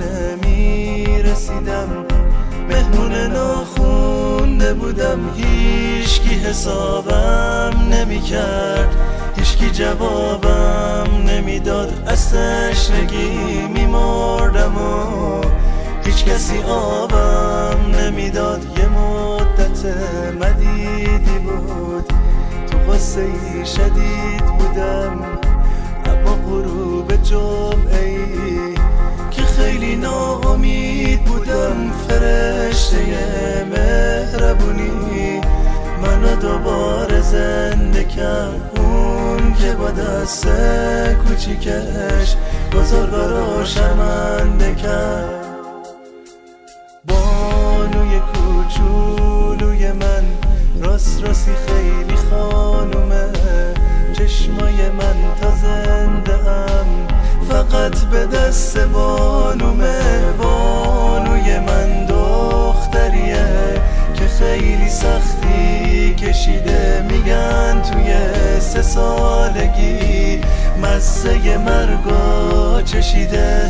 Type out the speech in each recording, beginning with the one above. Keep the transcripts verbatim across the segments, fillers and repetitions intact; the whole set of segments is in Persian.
خونه می رسیدم، مهمون ناخونده بودم، هیچکی حسابم نمی کرد، هیچکی جوابم نمیداد، از تشنگی می مردم و هیچ کسی آبم نمیداد. یه مدت مدیدی بود، تو غصه ای شدید بودم، اما غروب جمعه ای که خیلی ناامید بودم، فرشته مهربونی منو دوباره زنده کرد. اون که با دست کوچیکش بزرگا رو شرمنده کرد. بانوی کوچولوی من راست راستی خیلی خانومه، چشمای من تا زنده ام فقط به دست بانومه. بانوی من دختریه که خیلی سختی کشیده، میگن توی سه سالگی مزه مرگو چشیده.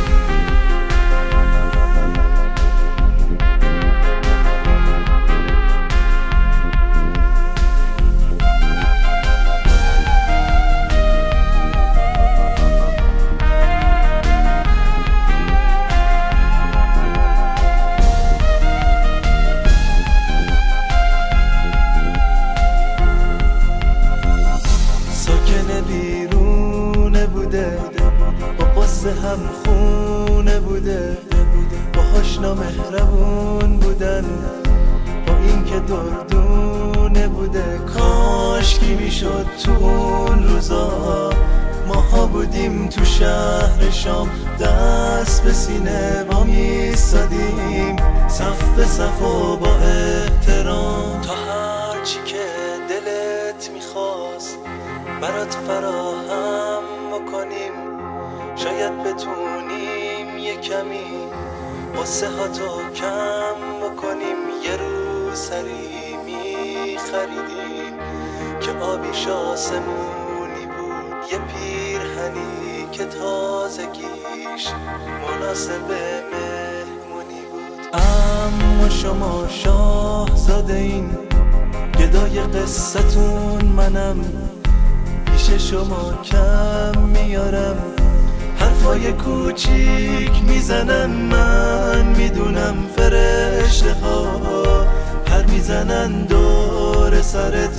بیرونه بوده، با قصه هم خونه بوده، باهاش نامهربون بودن، با این که دردونه بوده. کاش کی میشد تو اون روزا ماها بودیم تو شهر شام، دست به سینه با میستادیم، صف به صف و با احترام، تا هرچی که دلت میخواست برات فراهم بکنیم. شاید بتونیم یه کمی قصه ها تو کم بکنیم. یه روز سری می خریدیم که آبیش آسمونی بود، یه پیرهنی که تازگیش مناسب مهمونی بود. اما شما شاهزاده این گدای قصتون منم، پیش شما کم میارم، حرفای کوچیک میزنم. من میدونم فرشته ها پر میزنن دور سرت،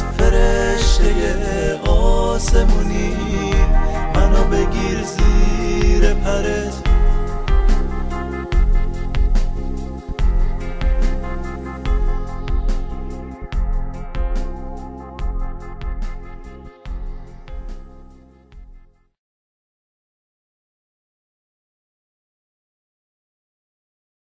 فرشته آسمونی منو بگیر زیر پرت.